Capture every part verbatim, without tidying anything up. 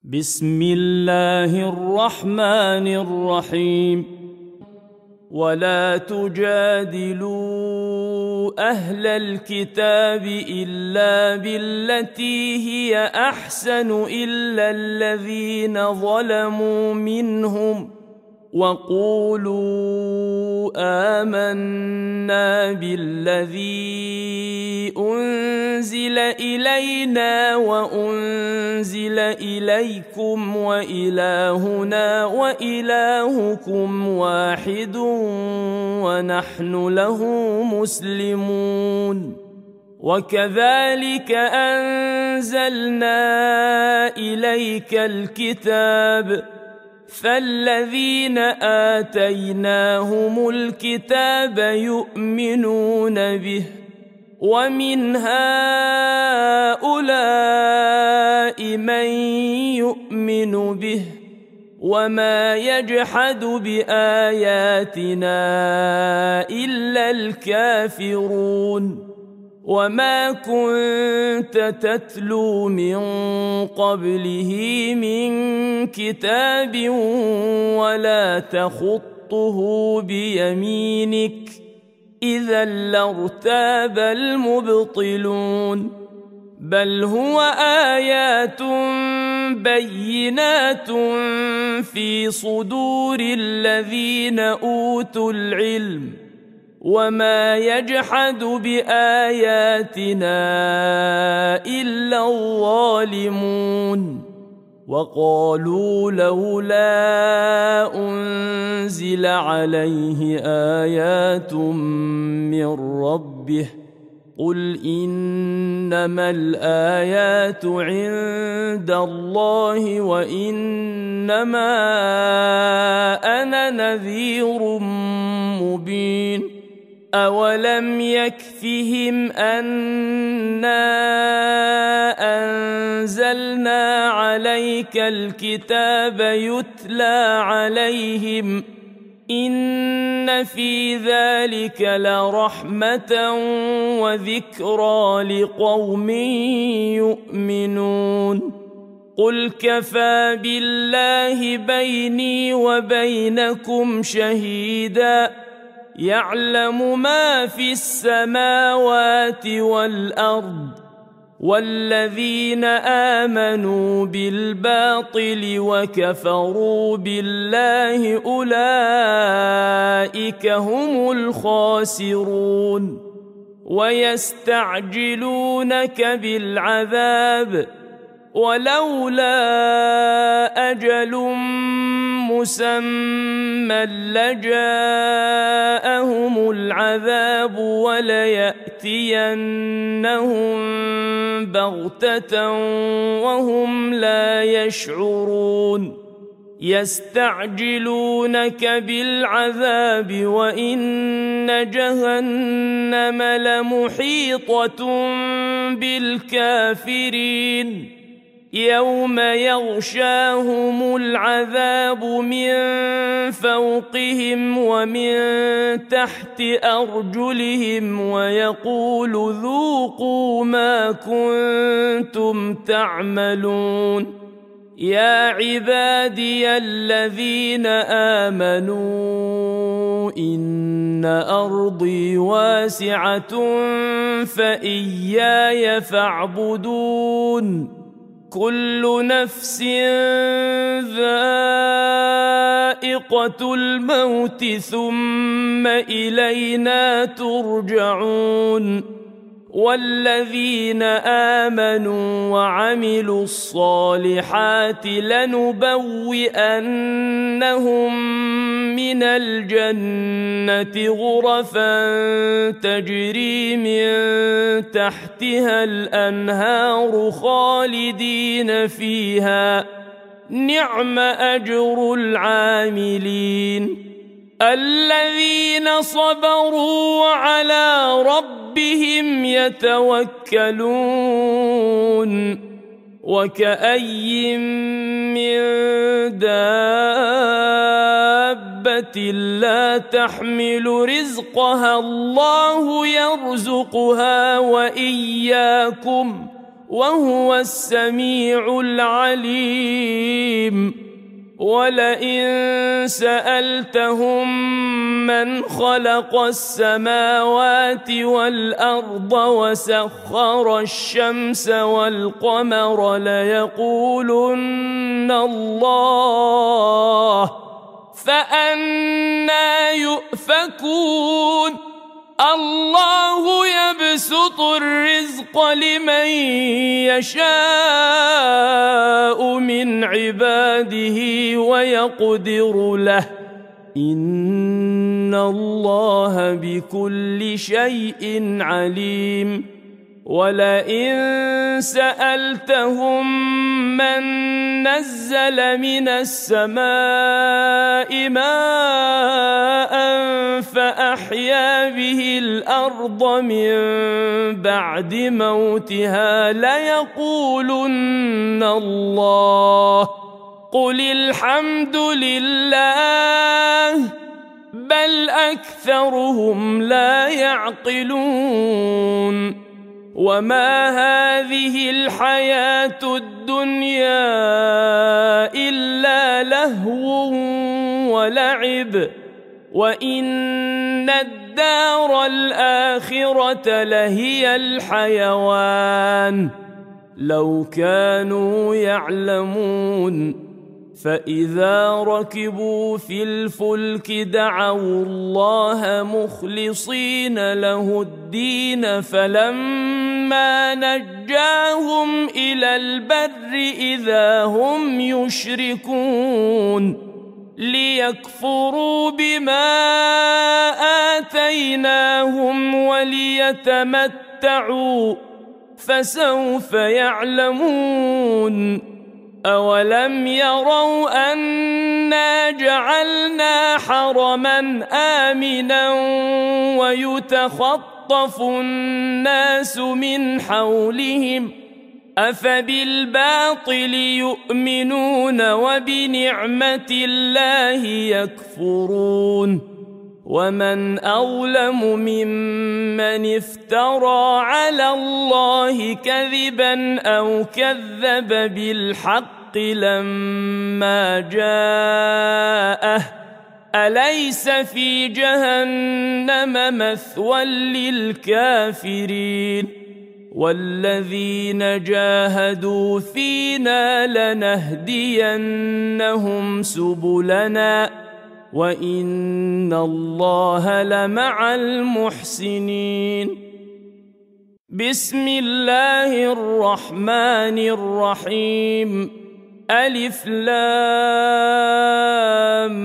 بسم الله الرحمن الرحيم. ولا تجادلوا أهل الكتاب إلا بالتي هي أحسن إلا الذين ظلموا منهم وقولوا آمنا بالذي أنزل إلينا وأنزل إليكم وإلهنا وإلهكم واحد ونحن له مسلمون. وكذلك أنزلنا إليك الكتاب فالذين آتيناهم الكتاب يؤمنون به ومن هؤلاء من يؤمن به وما يجحد بآياتنا إلا الكافرون. وما كنت تتلو من قبله من كتاب ولا تخطه بيمينك إذا لارتاب المبطلون. بل هو آيات بينات في صدور الذين أوتوا العلم وما يجحد بآياتنا إلا الظالمون. وقالوا لولا أنزل عليه آيات من ربه قل إنما الآيات عند الله وإنما أنا نذير مبين. أولم يكفهم أنا أنزلنا عليك الكتاب يتلى عليهم إن في ذلك لرحمة وذكرى لقوم يؤمنون. قل كفى بالله بيني وبينكم شهيدا يعلم ما في السماوات والأرض والذين آمنوا بالباطل وكفروا بالله أولئك هم الخاسرون. ويستعجلونك بالعذاب ولولا أجل مسمى لجاءهم العذاب وليأتينهم بغتة وهم لا يشعرون. يستعجلونك بالعذاب وإن جهنم لمحيطة بالكافرين يوم يغشاهم العذاب من فوقهم ومن تحت أرجلهم ويقول ذوقوا ما كنتم تعملون. يا عبادي الذين آمنوا إن أرضي واسعة فإياي فاعبدون. كل نفس ذائقة الموت ثم إلينا ترجعون. والذين آمنوا وعملوا الصالحات لنبوئنهم من الجنة غرفا تجري من تحتها الأنهار خالدين فيها نعم أجر العاملين. الذين صبروا وعلى ربهم يتوكلون. وكأي من دابة لا تحمل رزقها الله يرزقها وإياكم وهو السميع العليم. عليم ولئن سألتهم من خلق السماوات والأرض وسخر الشمس والقمر ليقولن الله فأنى يؤفكون الله يبسط الرزق لمن يشاء من عباده ويقدر له إن الله بكل شيء عليم ولئن سألتهم من نزل من السماء ماء فأحيا به الأرض من بعد موتها ليقولن الله قل الحمد لله بل أكثرهم لا يعقلون وما هذه الحياة الدنيا إلا لهو ولعب وإن الدار الآخرة لهي الحيوان لو كانوا يعلمون فإذا ركبوا في الفلك دعوا الله مخلصين له الدين فلما نجاهم إلى البر إذا هم يشركون ليكفروا بما آتيناهم وليتمتعوا فسوف يعلمون أولم يروا أنا جعلنا حرما آمنا ويتخطف الناس من حولهم أفبالباطل يؤمنون وبنعمة الله يكفرون ومن أظلم ممن افترى على الله كذبا أو كذب بالحق لما جاءه أليس في جهنم مثوى للكافرين والذين جاهدوا فينا لنهدينهم سبلنا وإن الله لمع المحسنين بسم الله الرحمن الرحيم ألف لام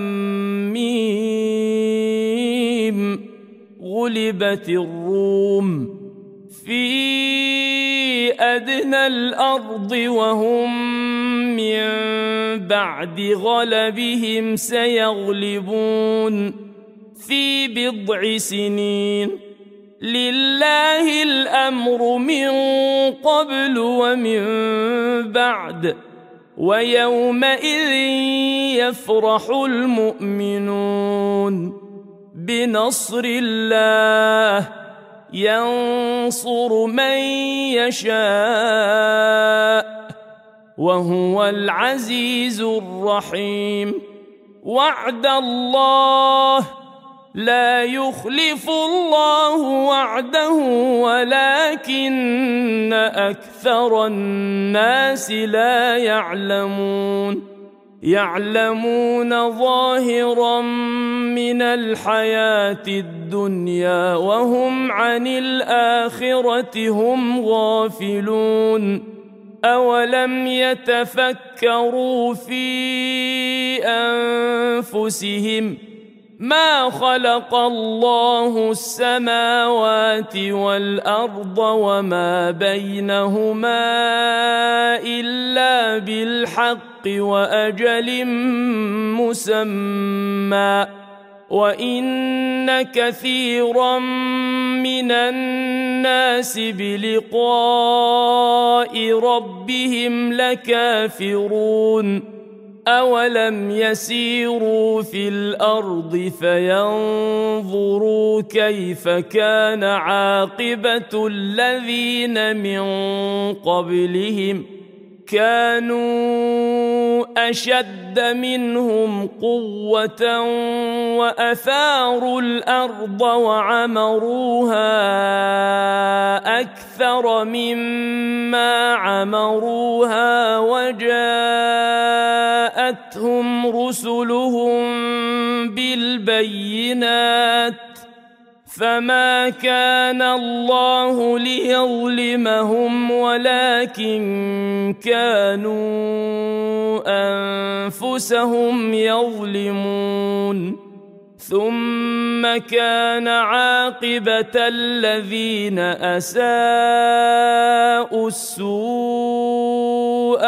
ميم غلبت الروم في أدنى الأرض وهم من بعد غلبهم سيغلبون في بضع سنين لله الأمر من قبل ومن بعد ويومئذ يفرح المؤمنون بنصر الله ينصر من يشاء وهو العزيز الرحيم وعد الله لا يخلف الله وعده ولكن أكثر الناس لا يعلمون يعلمون ظاهرا من الحياة الدنيا وهم عن الآخرة هم غافلون أولم يتفكروا في أنفسهم ما خلق الله السماوات والأرض وما بينهما إلا بالحق وأجل مسمى وإن كثيرا من الناس بلقاء ربهم لكافرون أولم يسيروا في الأرض فينظروا كيف كان عاقبة الذين من قبلهم كانوا أشد منهم قوة وأثاروا الأرض وعمروها أكثر مما عمروها وجاءتهم رسلهم بالبينات فما كان الله ليظلمهم ولكن كانوا أنفسهم يظلمون ثم كان عاقبة الذين أساءوا السوء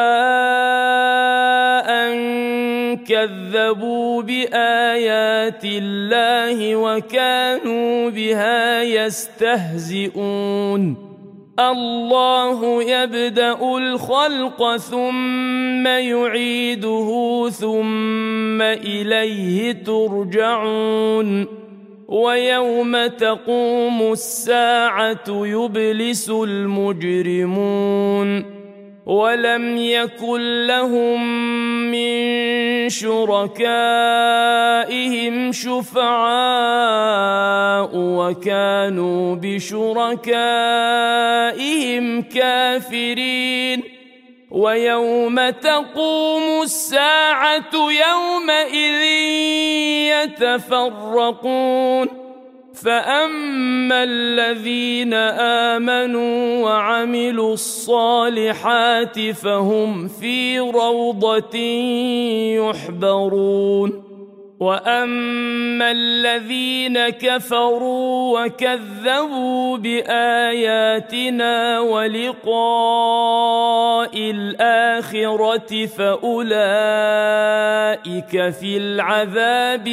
كذبوا بآيات الله وكانوا بها يستهزئون الله يبدأ الخلق ثم يعيده ثم إليه ترجعون ويوم تقوم الساعة يبلس المجرمون ولم يكن لهم من شركائهم شفعاء وكانوا بشركائهم كافرين ويوم تقوم الساعة يومئذ يتفرقون فأما الذين آمنوا وعملوا الصالحات فهم في روضة يحبرون وأما الذين كفروا وكذبوا بآياتنا ولقاء الآخرة فأولئك في العذاب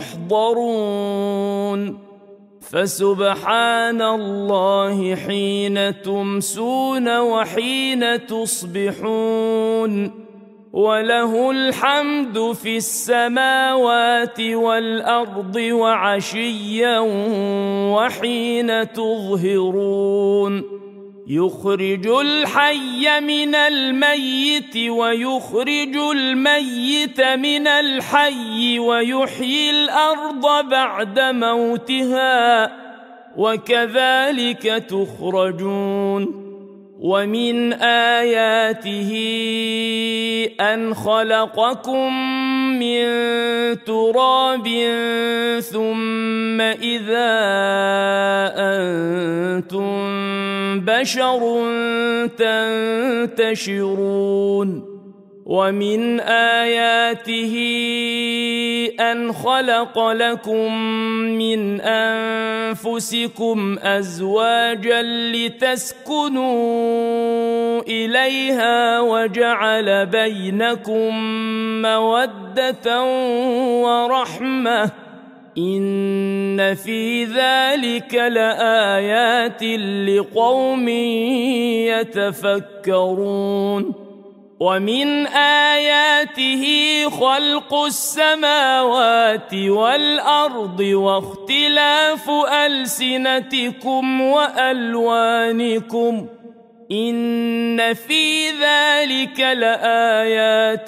محضرون فسبحان الله حين تمسون وحين تصبحون وله الحمد في السماوات والأرض وعشيا وحين تظهرون يخرج الحي من الميت ويخرج الميت من الحي ويحيي الأرض بعد موتها وكذلك تخرجون ومن آياته أن خلقكم من تراب ثم إذا أنتم بشر تنتشرون ومن آياته أن خلق لكم من أنفسكم أزواجا لتسكنوا إليها وجعل بينكم مودة ورحمة إن في ذلك لآيات لقوم يتفكرون ومن آياته خلق السماوات والأرض واختلاف ألسنتكم وألوانكم إن في ذلك لآيات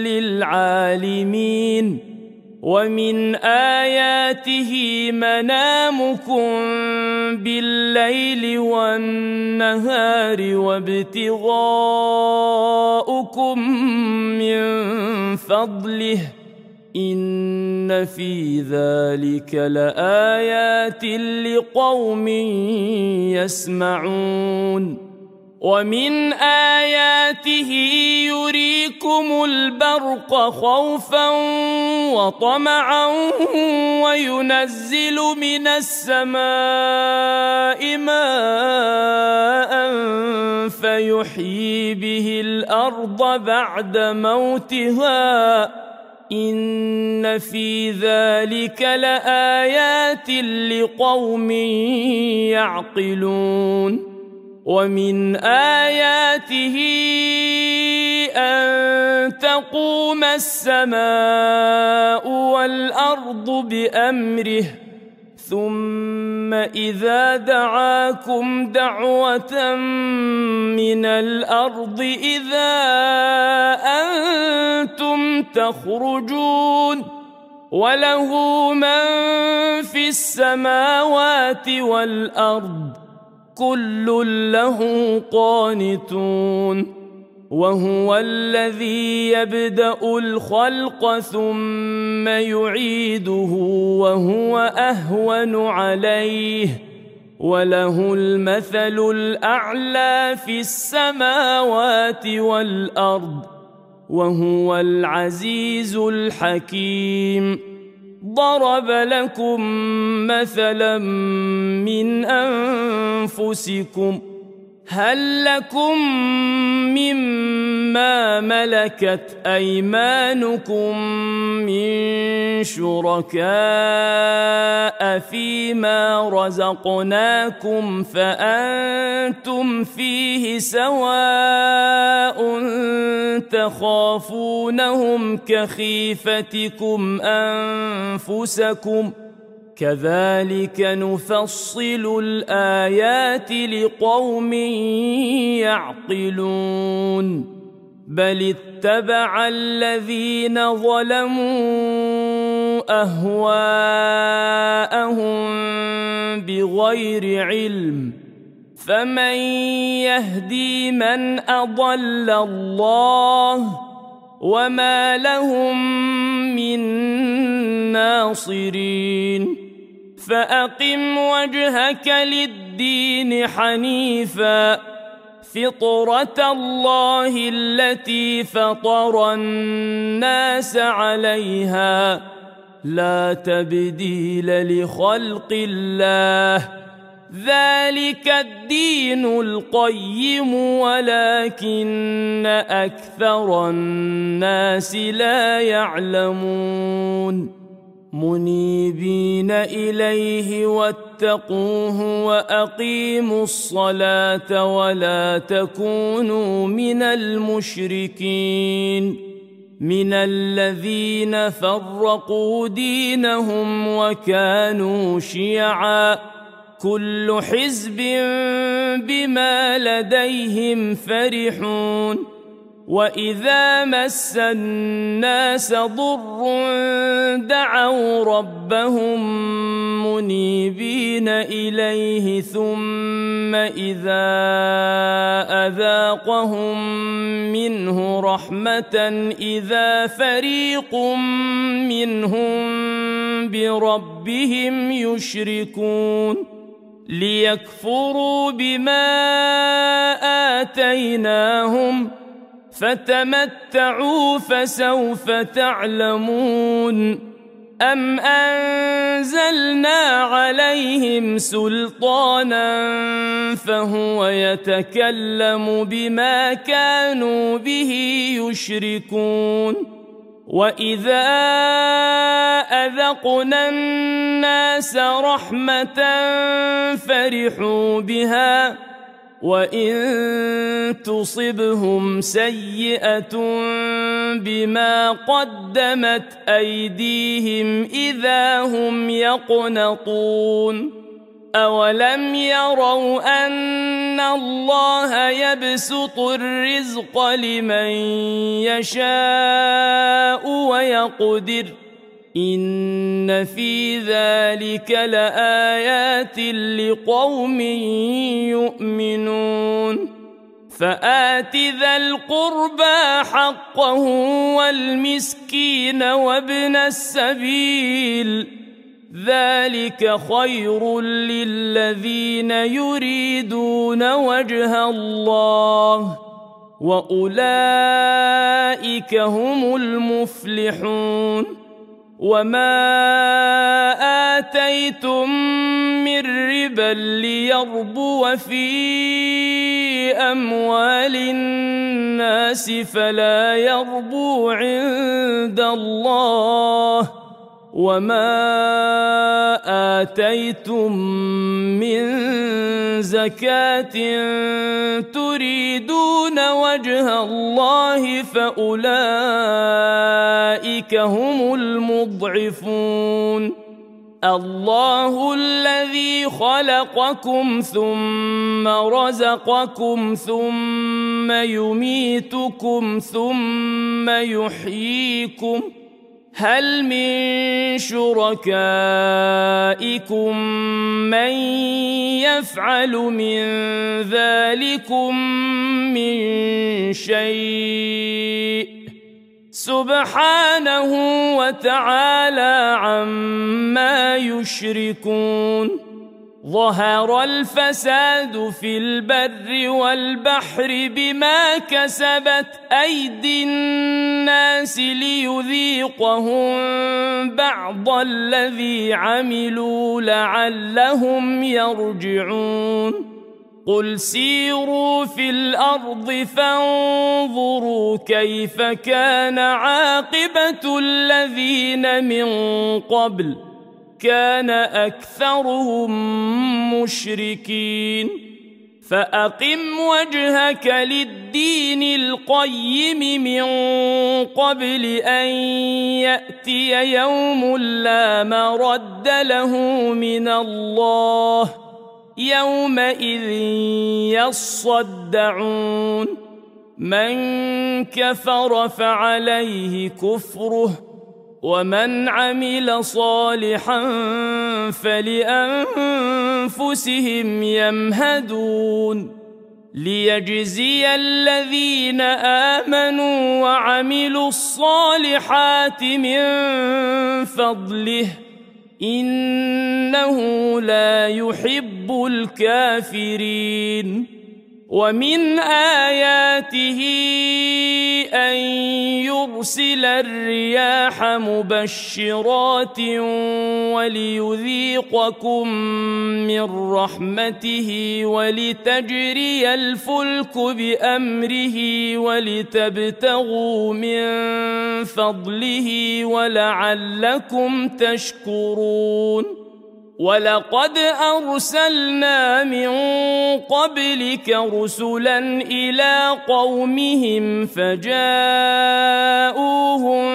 للعالمين ومن آياته منامكم بالليل والنهار وابتغاؤكم من فضله إن في ذلك لآيات لقوم يسمعون ومن آياته يريكم البرق خوفا وطمعا وينزل من السماء ماء فيحيي به الأرض بعد موتها إن في ذلك لآيات لقوم يعقلون ومن آياته أن تقوم السماء والأرض بأمره ثم إذا دعاكم دعوة من الأرض إذا أنتم تخرجون وله من في السماوات والأرض كل له قانتون وهو الذي يبدأ الخلق ثم يعيده وهو أهون عليه وله المثل الأعلى في السماوات والأرض وهو العزيز الحكيم ضرب لكم مثلا من أنفسكم هل لكم مما ملكت أيمانكم من شركاء فيما رزقناكم فأنتم فيه سواء تخافونهم كخيفتكم أنفسكم كذلك نفصل الآيات لقوم يعقلون بل اتبع الذين ظلموا أهواءهم بغير علم فمن يهدي من أضل الله وما لهم من ناصرين فأقم وجهك للدين حنيفا فطرة الله التي فطر الناس عليها لا تبديل لخلق الله ذلك الدين القيم ولكن أكثر الناس لا يعلمون منيبين إليه واتقوه وأقيموا الصلاة ولا تكونوا من المشركين من الذين فرقوا دينهم وكانوا شيعا كل حزب بما لديهم فرحون وإذا مس الناس ضر دعوا ربهم منيبين إليه ثم إذا أذاقهم منه رحمة إذا فريق منهم بربهم يشركون ليكفروا بما آتيناهم فتمتعوا فسوف تعلمون أم أنزلنا عليهم سلطانا فهو يتكلم بما كانوا به يشركون وإذا أذقنا الناس رحمة فرحوا بها وإن تصبهم سيئة بما قدمت أيديهم إذا هم يقنطون أولم يروا أن الله يبسط الرزق لمن يشاء ويقدر إن في ذلك لآيات لقوم يؤمنون فآت ذا القربى حقه والمسكين وابن السبيل ذلك خير للذين يريدون وجه الله وأولئك هم المفلحون وما آتيتم من ربا ليربو في أموال الناس فلا يربو عند الله وما آتيتم من زكاة تريدون وجه الله فأولئك هم المضعفون الله الذي خلقكم ثم رزقكم ثم يميتكم ثم يحييكم هل من شركائكم من يفعل من ذلكم من شيء سبحانه وتعالى عما يشركون ظهر الفساد في البر والبحر بما كسبت أيدي الناس ليذيقهم بعض الذي عملوا لعلهم يرجعون قل سيروا في الأرض فانظروا كيف كان عاقبة الذين من قبل كان أكثرهم مشركين فأقم وجهك للدين القيم من قبل أن يأتي يوم لا مرد له من الله يومئذ يصدعون من كفر فعليه كفره ومن عمل صالحا فلأنفسهم يمهدون ليجزي الذين آمنوا وعملوا الصالحات من فضله إنه لا يحب الكافرين ومن آياته أن يرسل الرياح مبشرات وليذيقكم من رحمته ولتجري الفلك بأمره ولتبتغوا من فضله ولعلكم تشكرون ولقد أرسلنا من قبلك رسلا إلى قومهم فجاءوهم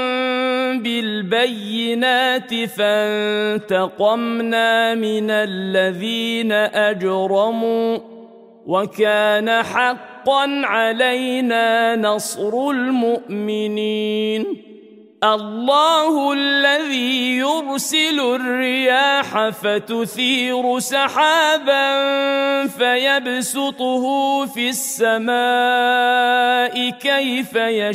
بالبينات فانتقمنا من الذين أجرموا وكان حقا علينا نصر المؤمنين الله الذي يرسل الرياح فتثير سحابا فيبسطه في السماء كيف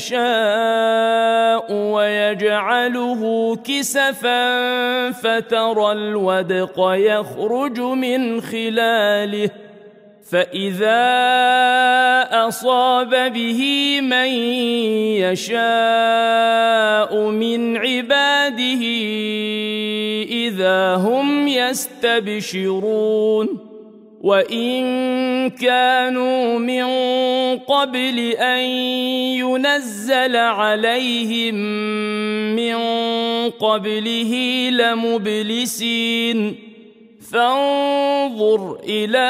يشاء ويجعله كسفا فترى الودق يخرج من خلاله فإذا أصاب به من يشاء من عباده إذا هم يستبشرون وإن كانوا من قبل أن ينزل عليهم من قبله لمبلسين فانظر إلى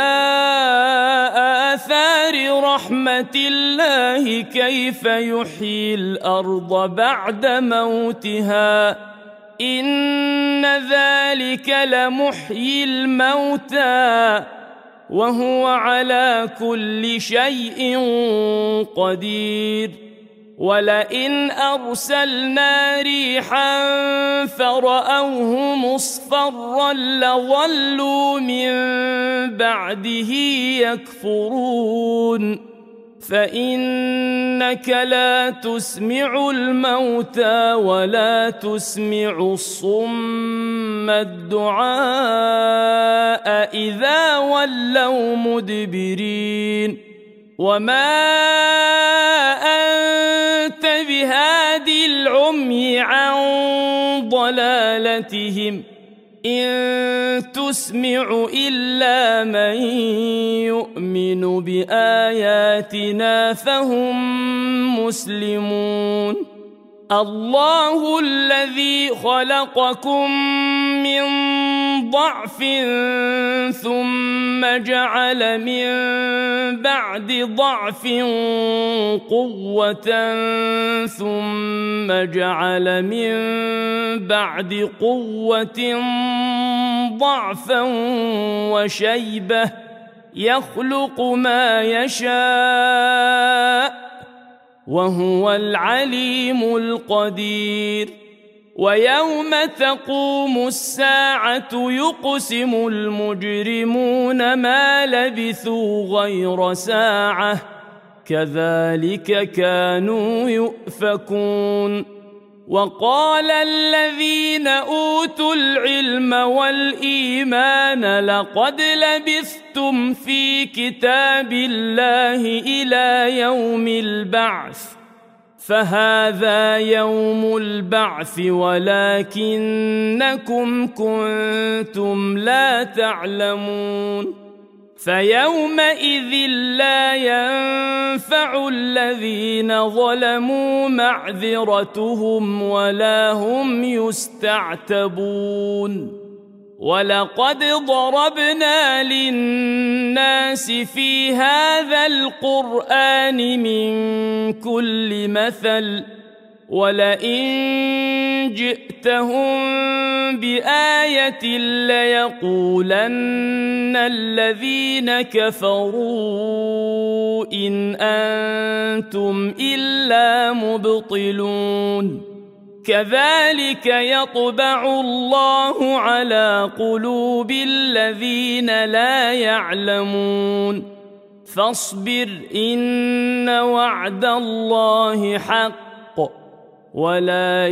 آثار رحمة الله كيف يحيي الأرض بعد موتها إن ذلك لمحيي الموتى وهو على كل شيء قدير ولئن أرسلنا ريحا فرأوه مصفرا لظلوا من بعده يكفرون فإنك لا تسمع الموتى ولا تسمع الصم الدعاء إذا ولوا مدبرين وما أنت بهادي العمي عن ضلالتهم إن تسمع إلا من يؤمن بآياتنا فهم مسلمون الله الذي خلقكم من ضعف ثم جعل من بعد ضعف قوة ثم جعل من بعد قوة ضعفا وشيبة يخلق ما يشاء وهو العليم القدير ويوم تقوم الساعة يقسم المجرمون ما لبثوا غير ساعة كذلك كانوا يؤفكون وقال الذين أوتوا العلم والإيمان لقد لبثتم في كتاب الله إلى يوم البعث فهذا يوم البعث ولكنكم كنتم لا تعلمون فيومئذ لا ينفع الذين ظلموا معذرتهم ولا هم يستعتبون ولقد ضربنا للناس في هذا القرآن من كل مثل ولئن جئتهم بآية ليقولن الذين كفروا إن أنتم إلا مبطلون كذلك يطبع الله على قلوب الذين لا يعلمون فاصبر إن وعد الله حق ولا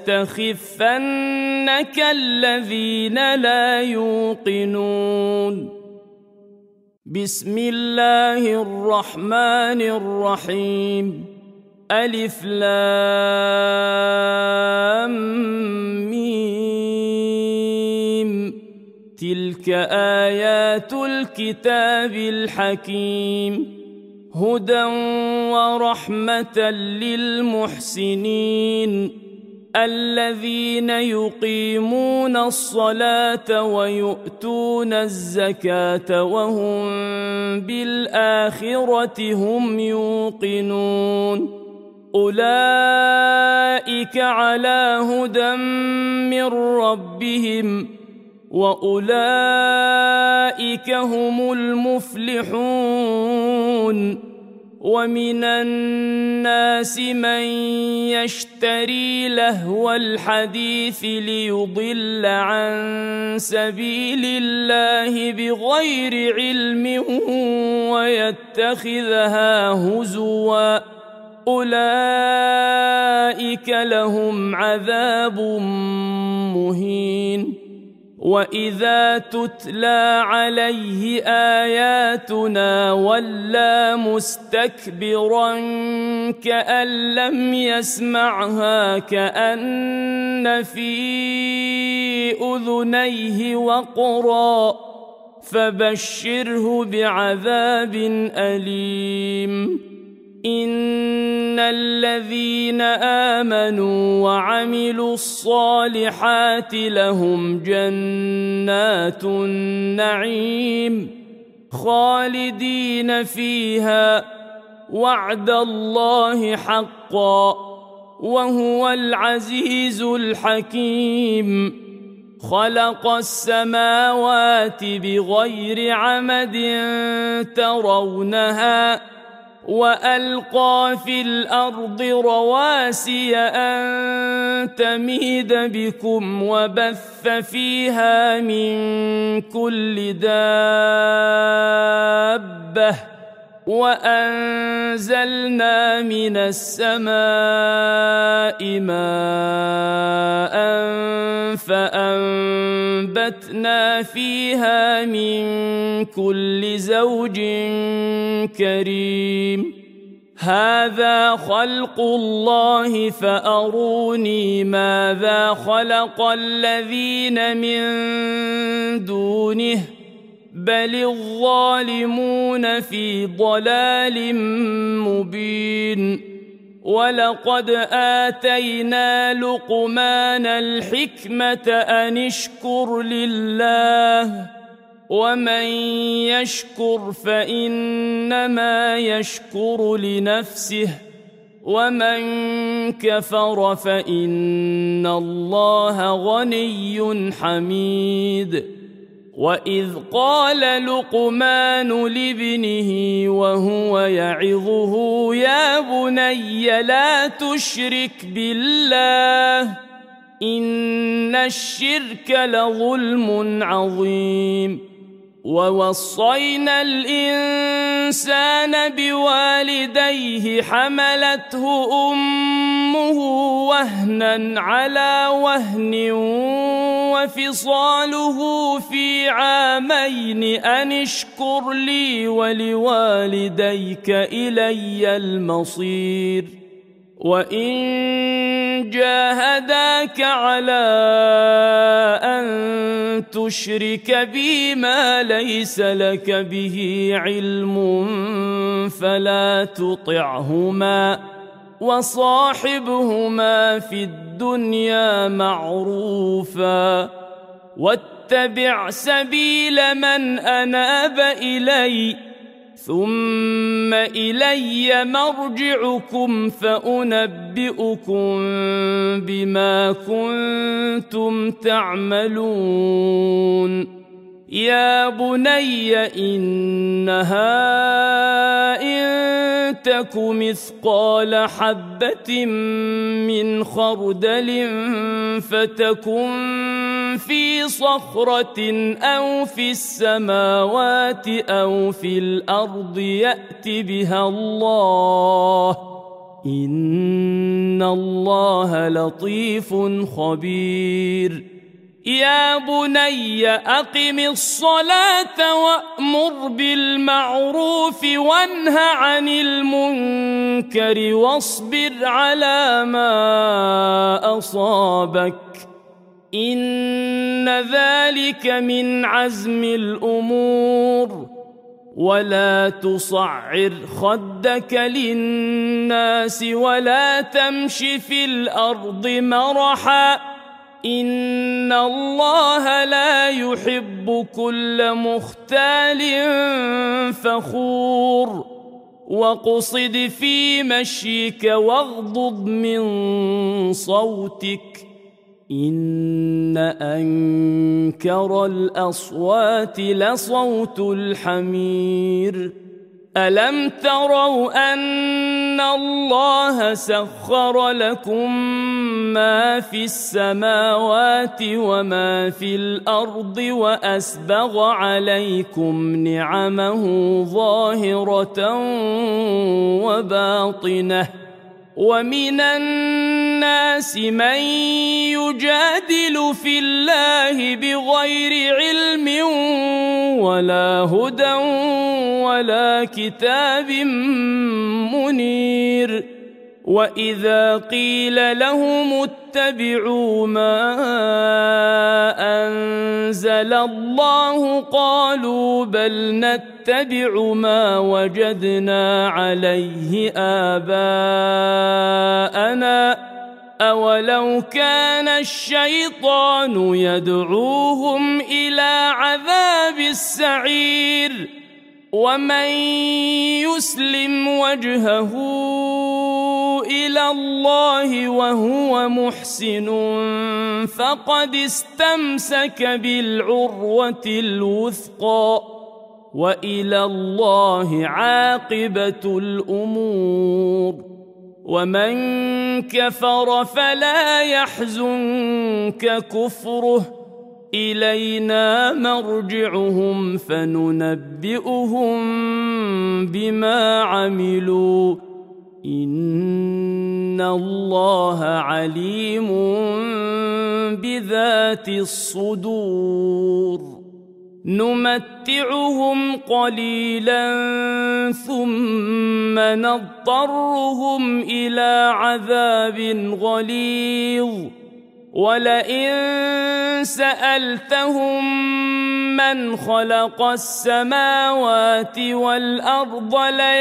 يستخفنك الذين لا يوقنون بسم الله الرحمن الرحيم ألف لام ميم تلك آيات الكتاب الحكيم هدى ورحمة للمحسنين الذين يقيمون الصلاة ويؤتون الزكاة وهم بالآخرة هم يوقنون أولئك على هدى من ربهم وأولئك هم المفلحون ومن الناس من يشتري لهو الحديث ليضل عن سبيل الله بغير علم ويتخذها هزوا أولئك لهم عذاب مهين وإذا تتلى عليه آياتنا ولى مستكبرا كأن لم يسمعها كأن في أذنيه وقرا فبشره بعذاب أليم إن الذين آمنوا وعملوا الصالحات لهم جنات النعيم خالدين فيها وعد الله حقا وهو العزيز الحكيم خلق السماوات بغير عمد ترونها وألقى في الأرض رواسي أن تميد بكم وبث فيها من كل دابة وأنزلنا من السماء ماء فأنبتنا فيها من كل زوج كريم هذا خلق الله فأروني ماذا خلق الذين من دونه بل الظالمون في ضلال مبين ولقد آتينا لقمان الحكمة أن اشكر لله ومن يشكر فإنما يشكر لنفسه ومن كفر فإن الله غني حميد. وإذ قال لقمان لابنه وهو يعظه يا بني لا تشرك بالله إن الشرك لظلم عظيم. ووصينا الإنسان بوالديه حملته أمه وهنا على وهن وفصاله في عامين أن اشكر لي ولوالديك إلي المصير. وإن جاهداك على أن تشرك بي ما ليس لك به علم فلا تطعهما وصاحبهما في الدنيا معروفا واتبع سبيل من أناب إلي ثم إلي مرجعكم فأنبئكم بما كنتم تعملون. يا بني إنها إن تك مثقال حبة من خردل فتكن في صخرة أو في السماوات أو في الأرض يأت بها الله إن الله لطيف خبير. يا بني أقم الصلاة وأمر بالمعروف وانه عن المنكر واصبر على ما أصابك إن ذلك من عزم الأمور. ولا تصعر خدك للناس ولا تمش في الأرض مرحا إن الله لا يحب كل مختال فخور. واقصد في مشيك واغضض من صوتك إن أنكر الأصوات لصوت الحمير. ألم تروا أن الله سخر لكم ما في السماوات وما في الأرض وأسبغ عليكم نعمه ظاهرة وباطنة ومن الناس من يجادل في الله بغير علم ولا هدى ولا كتاب منير. وإذا قيل لهم اتبعوا ما أنزل الله قالوا بل نتبع ما وجدنا عليه آباءنا أولو كان الشيطان يدعوهم إلى عذاب السعير. ومن يسلم وجهه إلى الله وهو محسن فقد استمسك بالعروة الوثقى وإلى الله عاقبة الأمور. ومن كفر فلا يحزنك كفره إلينا مرجعهم فننبئهم بما عملوا إن الله عليم بذات الصدور. نمتعهم قليلا ثم نضطرهم إلى عذاب غليظ ولئن سألتهم من خلق السماوات والأرض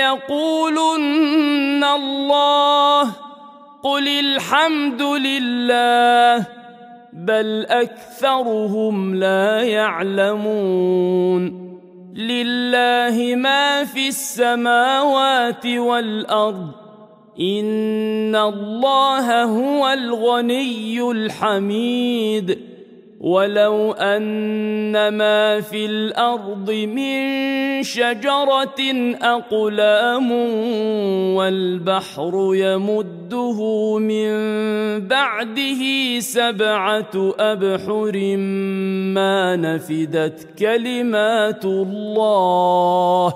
ليقولن الله قل الحمد لله بل أكثرهم لا يعلمون لله ما في السماوات والأرض إن الله هو الغني الحميد ولو أن ما في الأرض من شجرة أقلام والبحر يمده من بعده سبعة أبحر ما نفدت كلمات الله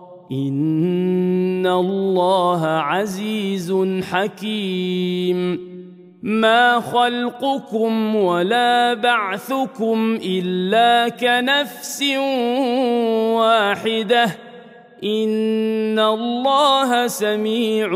إن الله عزيز حكيم ما خلقكم ولا بعثكم إلا كنفس واحدة إن الله سميع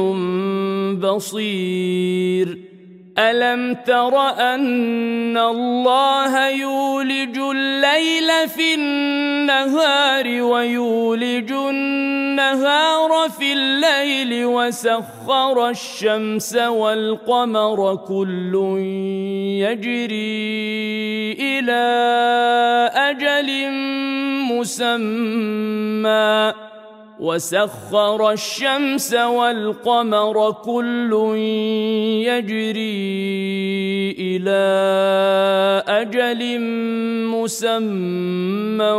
بصير ألم تر أن الله يولج الليل في النهار ويولج النهار في الليل وسخر الشمس والقمر كل يجري إلى أجل مسمى وسخر الشمس والقمر كل يجري إلى أجل مسمى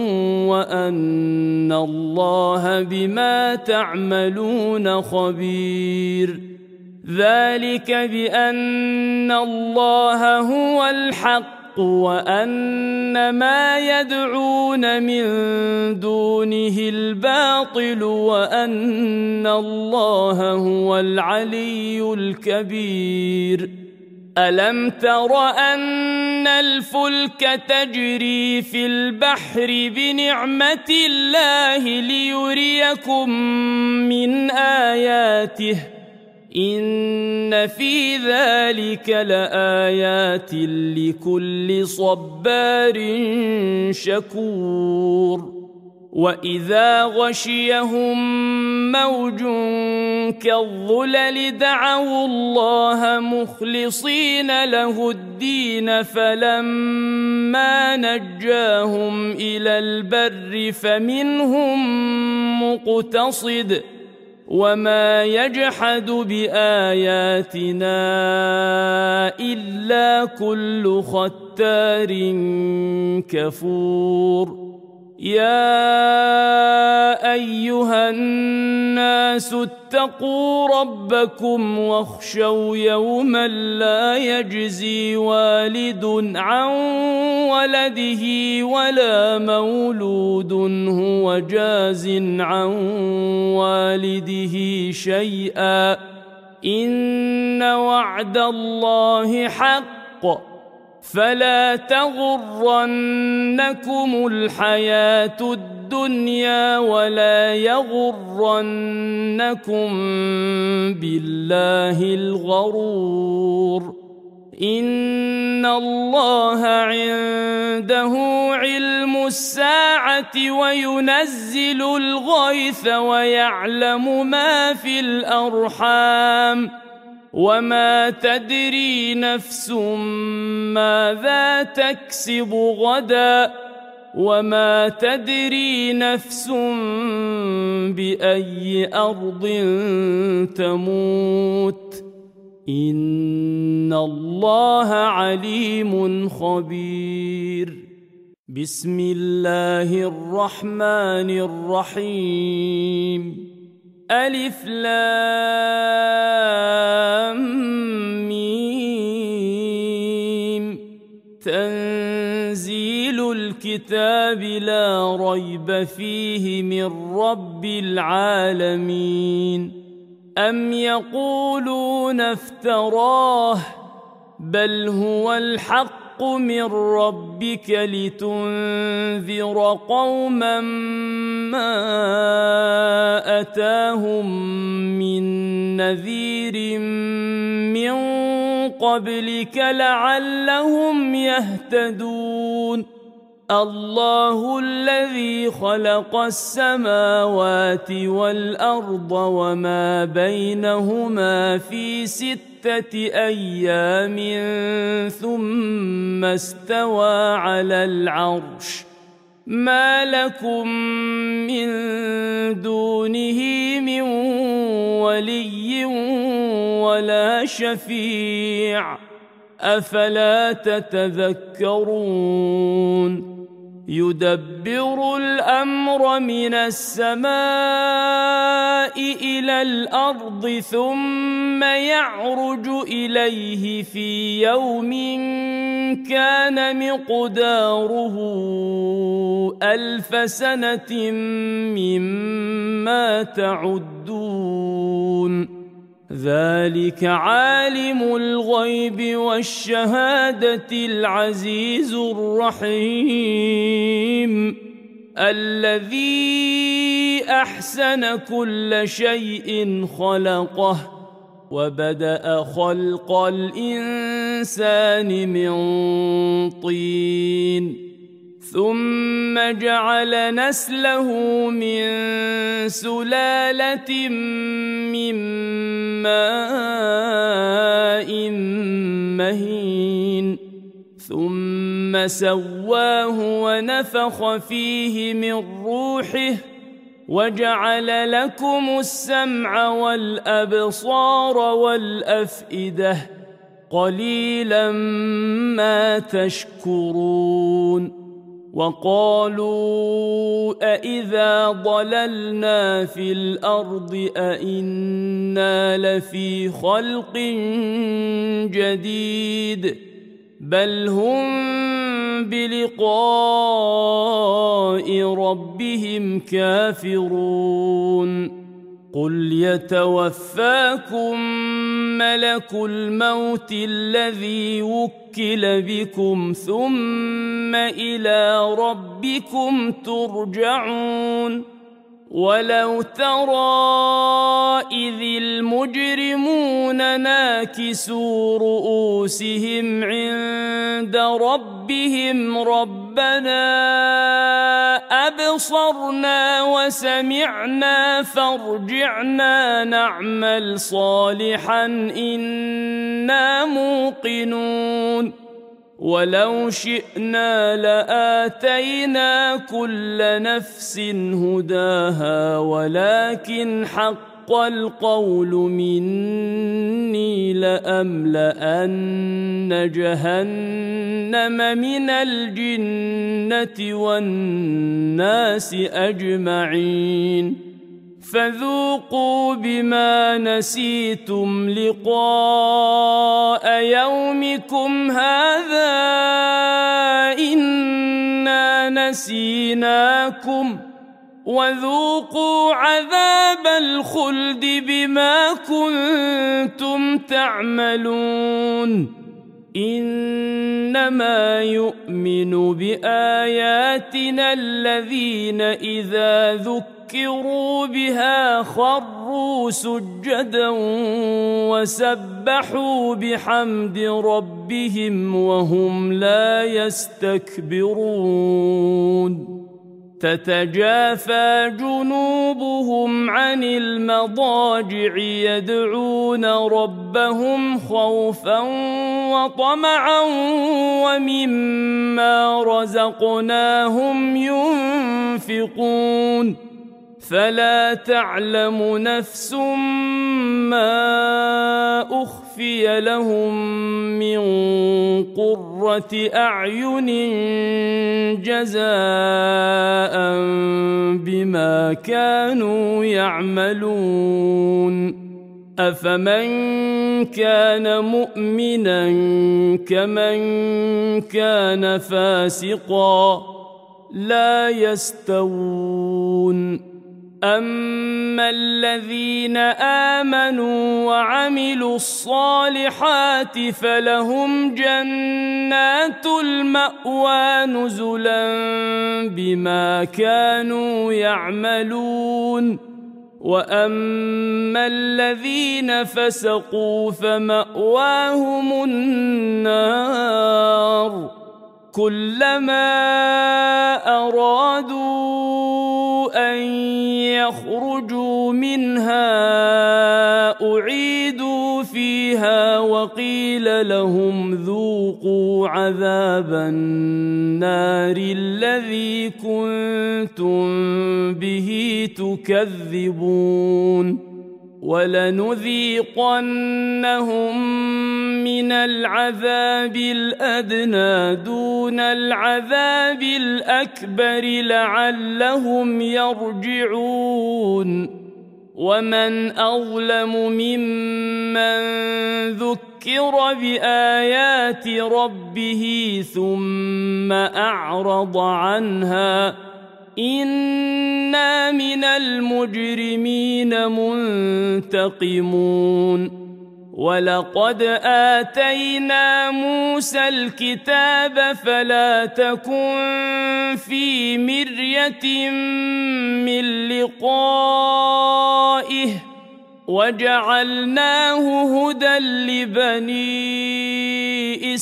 وأن الله بما تعملون خبير ذلك بأن الله هو الحق وأن ما يدعون من دونه الباطل وأن الله هو العلي الكبير ألم تر أن الفلك تجري في البحر بنعمة الله ليريكم من آياته إن في ذلك لآيات لكل صبار شكور وإذا غشيهم موج كالظلل دعوا الله مخلصين له الدين فلما نجاهم إلى البر فمنهم مقتصد وما يجحد بآياتنا إلا كل ختار كفور يا أيها الناس اتقوا ربكم واخشوا يوما لا يجزي والد عن ولده ولا مولود هو جاز عن والده شيئا إن وعد الله حق فلا تغرنكم الحياة الدنيا ولا يغرنكم بالله الغرور إن الله عنده علم الساعة وينزل الغيث ويعلم ما في الأرحام وما تدري نفس ماذا تكسب غدا وما تدري نفس بأي أرض تموت إن الله عليم خبير بسم الله الرحمن الرحيم ألف لام ميم تنزيل الكتاب لا ريب فيه من رب العالمين أم يقولون افتراه بل هو الحق من ربك لتنذر قوما ما أتاهم من نذير من قبلك لعلهم يهتدون الله الذي خلق السماوات والأرض وما بينهما في ستة أيام ثم استوى على العرش ما لكم من دونه من ولي ولا شفيع أفلا تتذكرون يدبر الأمر من السماء إلى الأرض ثم يعرج إليه في يوم كان مقداره ألف سنة مما تعدون ذلك عالم الغيب والشهادة العزيز الرحيم الذي أحسن كل شيء خلقه وبدأ خلق الإنسان من طين ثم جعل نسله من سلالة من ماء مهين ثم سواه ونفخ فيه من روحه وجعل لكم السمع والأبصار والأفئدة قليلا ما تشكرون وقالوا أإذا ضللنا في الأرض أإنا لفي خلق جديد بل هم بلقاء ربهم كافرون قل يتوفاكم ملك الموت الذي وكل بكم ثم إلى ربكم ترجعون ولو ترى إذ المجرمون ناكسوا رؤوسهم عند ربهم ربنا أبصرنا وسمعنا فارجعنا نعمل صالحا إنا موقنون ولو شئنا لآتينا كل نفس هداها ولكن حق القول مني لأملأن جهنم من الجنة والناس أجمعين فذوقوا بما نسيتم لقاء يومكم هذا إنا نسيناكم وذوقوا عذاب الخلد بما كنتم تعملون إنما يؤمن بآياتنا الذين إذا ذكروا بها خروا سجدا وسبحوا بحمد ربهم وهم لا يستكبرون تتجافى جنوبهم عن المضاجع يدعون ربهم خوفا وطمعا ومما رزقناهم ينفقون فلا تعلم نفس ما أخفي لهم من قرة أعين جزاء بما كانوا يعملون أفمن كان مؤمنا كمن كان فاسقا لا يستوون أما الذين آمنوا وعملوا الصالحات فلهم جنات المأوى نزلا بما كانوا يعملون وأما الذين فسقوا فمأواهم النار كلما أرادوا أن يخرجوا منها أعيدوا فيها وقيل لهم ذوقوا عذاب النار الذي كنتم به تكذبون ولنذيقنهم من العذاب الأدنى دون العذاب الأكبر لعلهم يرجعون ومن أظلم ممن ذكر بآيات ربه ثم أعرض عنها إنا من المجرمين منتقمون ولقد آتينا موسى الكتاب فلا تكن في مرية من لقائه وجعلناه هدى لبني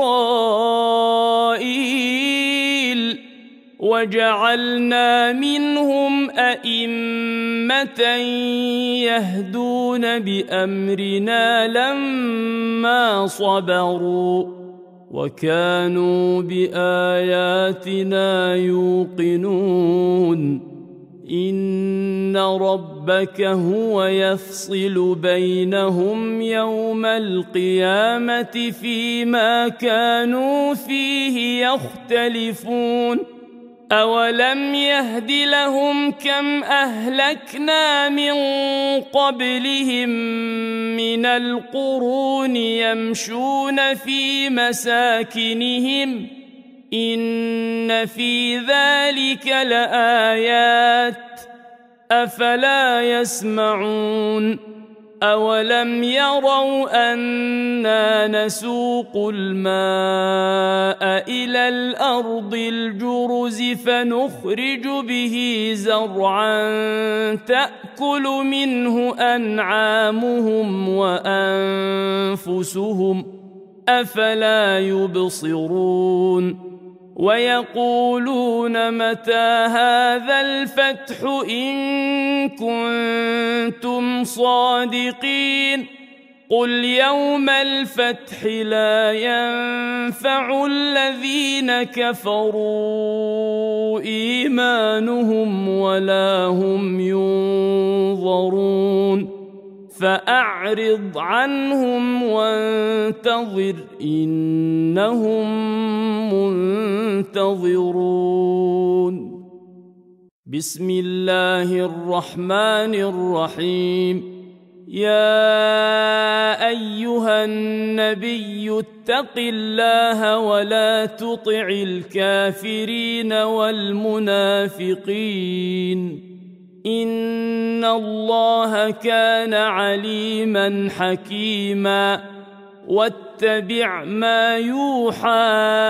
إسرائيل وجعلنا منهم أئمة يهدون بأمرنا لما صبروا وكانوا بآياتنا يوقنون إن ربك هو يفصل بينهم يوم القيامة فيما كانوا فيه يختلفون أولم يهد لهم كم أهلكنا من قبلهم من القرون يمشون في مساكنهم إن في ذلك لآيات أفلا يسمعون أولم يروا أنا نسوق الماء إلى الأرض الجرز فنخرج به زرعا تأكل منه أنعامهم وأنفسهم أفلا يبصرون ويقولون متى هذا الفتح إن كنتم صادقين قل يوم الفتح لا ينفع الذين كفروا إيمانهم ولا هم ينظرون فأعرض عنهم وانتظر إنهم منتظرون بسم الله الرحمن الرحيم يا أيها النبي اتق الله ولا تطع الكافرين والمنافقين إن الله كان عليما حكيما واتبع ما يوحى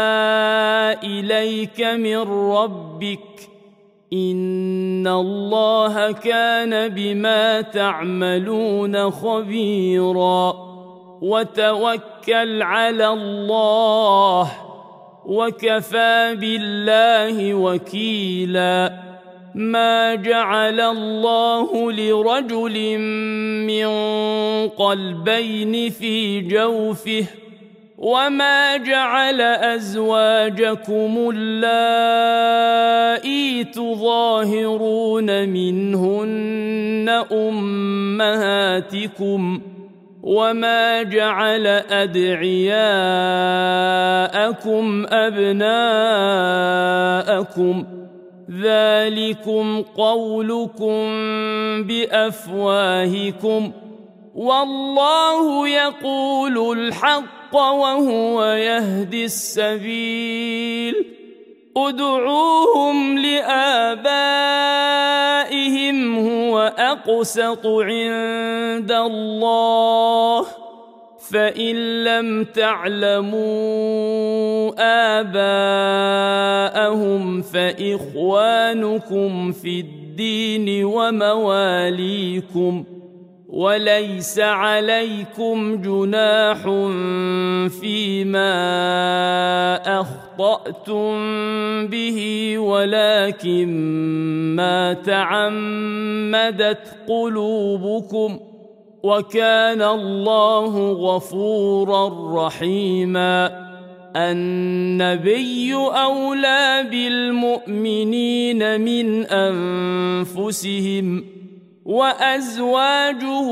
إليك من ربك إن الله كان بما تعملون خبيرا وتوكل على الله وكفى بالله وكيلا ما جعل الله لرجل من قلبين في جوفه وما جعل أزواجكم اللائي تظاهرون منهن أمهاتكم وما جعل أدعياءكم أبناءكم ذلكم قولكم بأفواهكم والله يقول الحق وهو يهدي السبيل ادعوهم لآبائهم هو أقسط عند الله فإن لم تعلموا آباءهم فإخوانكم في الدين الدين ومواليكم، وليس عليكم جناح فيما أخطأتم به ولكن ما تعمدت قلوبكم، وكان الله غفورا رحيما. النبي أولى بالمؤمنين من أنفسهم، وأزواجه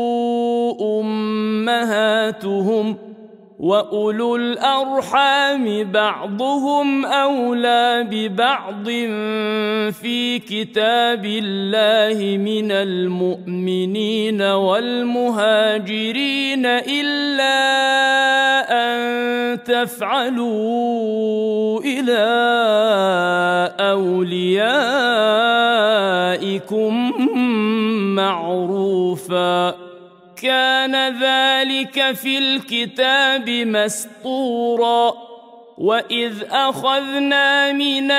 أمهاتهم، وأولو الأرحام بعضهم أولى ببعض في كتاب الله من المؤمنين والمهاجرين إلا أن تفعلوا إلى أوليائكم معروفا، كان ذلك في الكتاب مسطورا. وإذ أخذنا من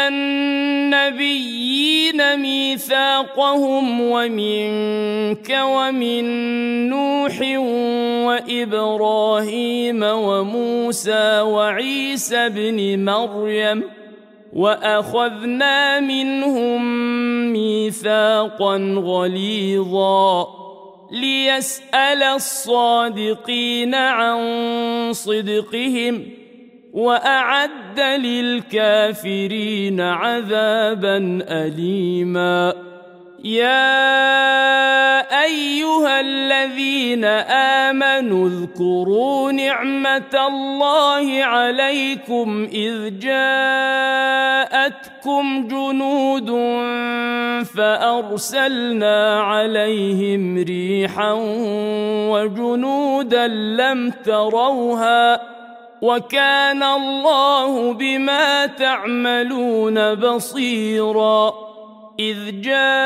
النبيين ميثاقهم ومنك ومن نوح وإبراهيم وموسى وعيسى ابن مريم، وأخذنا منهم ميثاقا غليظا، ليسأل الصادقين عن صدقهم، وأعد للكافرين عذابا أليما. يا أيها الذين آمنوا اذكروا نعمة الله عليكم إذ جاءتكم جنود فأرسلنا عليهم ريحا وجنودا لم تروها، وكان الله بما تعملون بصيرا. إذ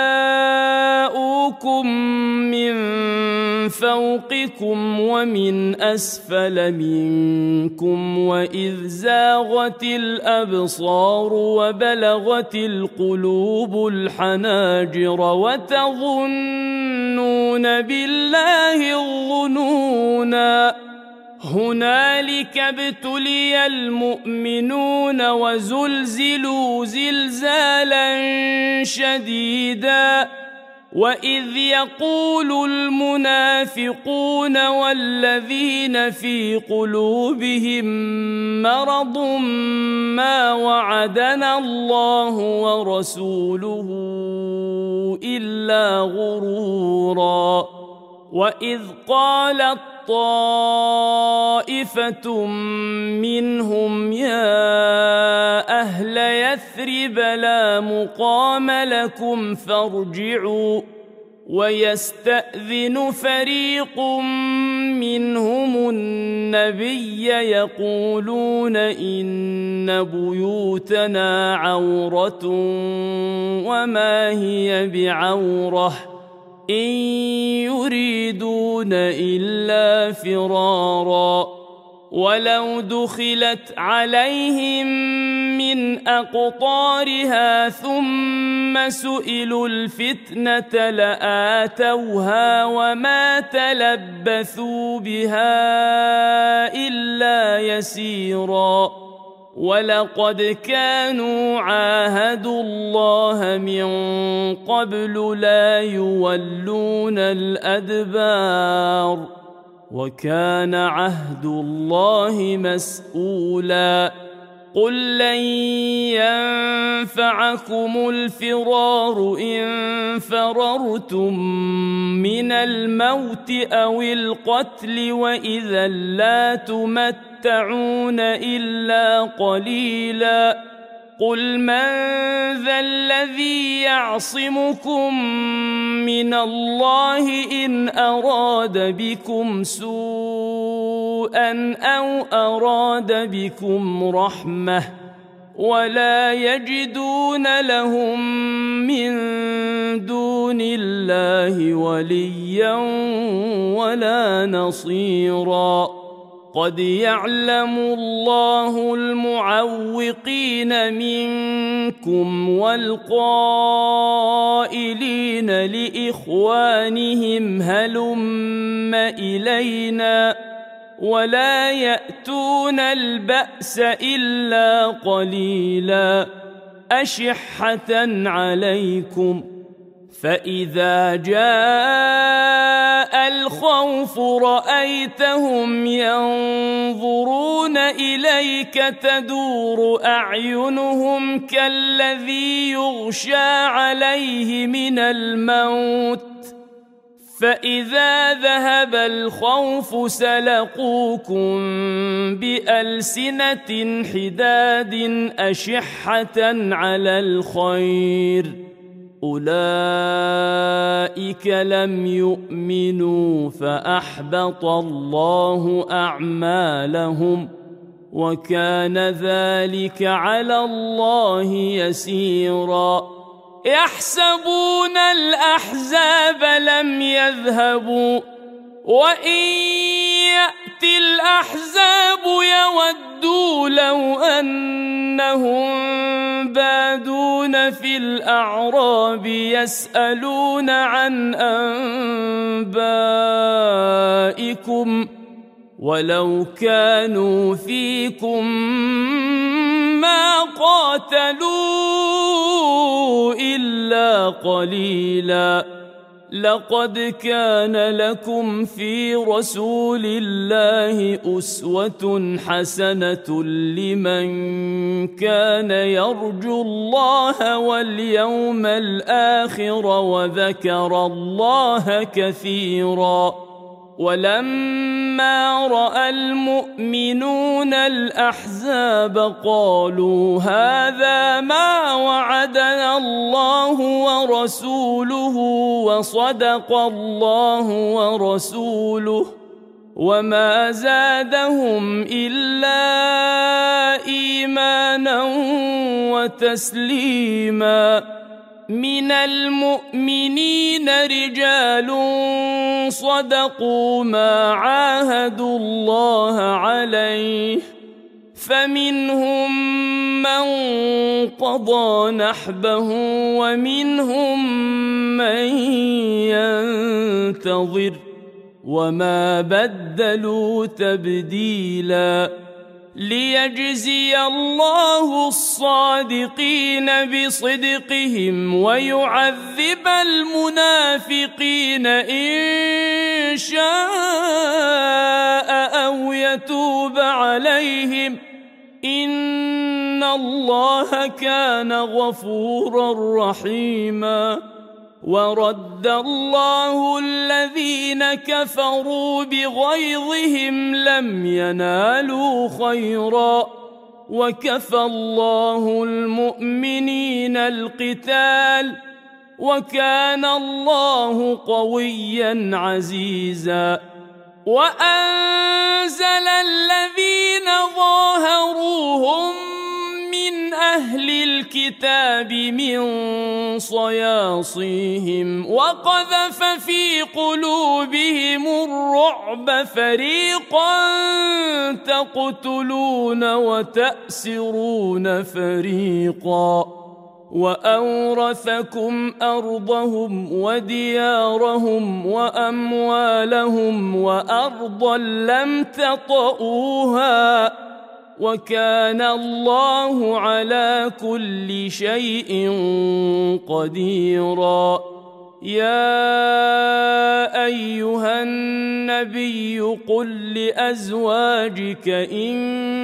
جاءوكم من فوقكم ومن أسفل منكم وإذ زاغت الأبصار وبلغت القلوب الحناجر وتظنون بالله الظنونا. هنالك ابتلي المؤمنون وزلزلوا زلزالا شديدا. وإذ يقول المنافقون والذين في قلوبهم مرض ما وعدنا الله ورسوله إلا غرورا. وإذ قالت طائفة منهم يا أهل يثرب لا مقام لكم فارجعوا، ويستأذن فريق منهم النبي يقولون إن بيوتنا عورة وما هي بعورة إن يريدون إلا فرارا. ولو دخلت عليهم من أقطارها ثم سئلوا الفتنة لآتوها وما تلبثوا بها إلا يسيرا. ولقد كانوا عاهدوا الله من قبل لا يولون الأدبار، وكان عهد الله مسؤولا. قل لن ينفعكم الفرار إن فررتم من الموت أو القتل وإذا لا تمتعون إلا قليلا. قل من ذا الذي يعصمكم من الله إن أراد بكم سوءا أو أراد بكم رحمة، ولا يجدون لهم من دون الله وليا ولا نصيرا. قد يعلم الله المعوقين منكم والقائلين لإخوانهم هلم إلينا ولا يأتون البأس إلا قليلا أشحة عليكم فإذا جاء الخوف رأيتهم ينظرون إليك تدور أعينهم كالذي يغشى عليه من الموت فإذا ذهب الخوف سلقوكم بألسنة حداد أشحة على الخير أولئك لم يؤمنوا فأحبط الله أعمالهم وكان ذلك على الله يسيرا يحسبون الأحزاب لم يذهبوا وإن يأتي الأحزاب يودوا لو أنهم بادون في الأعراب يسألون عن أنبائكم ولو كانوا فيكم ما قاتلوا إلا قليلا لقد كان لكم في رسول الله أسوة حسنة لمن كان يرجو الله واليوم الآخر وذكر الله كثيرا ولما رأى المؤمنون الأحزاب قالوا هذا ما وعدنا الله ورسوله وصدق الله ورسوله وما زادهم إلا إيمانا وتسليما من المؤمنين رجال صدقوا ما عاهدوا الله عليه فمنهم من قضى نحبه ومنهم من ينتظر وما بدلوا تبديلا ليجزي الله الصادقين بصدقهم ويعذب المنافقين إن شاء أو يتوب عليهم إن الله كان غفورا رحيما ورد الله الذين كفروا بغيظهم لم ينالوا خيرا وكفى الله المؤمنين القتال وكان الله قويا عزيزا وأنزل الذين ظاهروهم من أهل الكتاب من صياصيهم وقذف في قلوبهم الرعب فريقا تقتلون وتأسرون فريقا وأورثكم أرضهم وديارهم وأموالهم وأرضا لم تطئوها وكان الله على كل شيء قديرا يا أيها النبي قل لأزواجك إن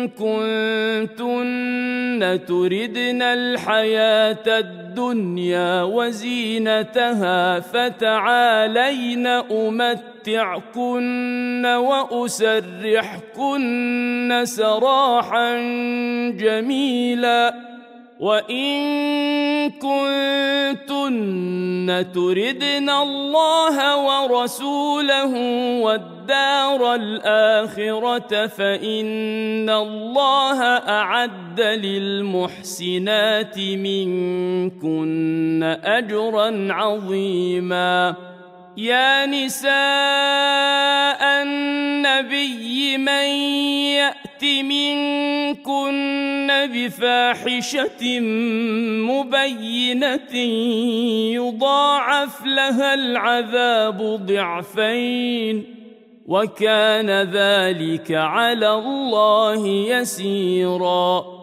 كنتن تردن الحياة الدنيا وزينتها فتعالين أمتعكن وأسرحكن سراحا جميلا وإن كنتن تردن الله ورسوله والدار الآخرة فإن الله أعد للمحسنات منكن أجرا عظيما يا نساء النبي النبي من يأت منكن بفاحشة مبينة يضاعف لها العذاب ضعفين وكان ذلك على الله يسيرا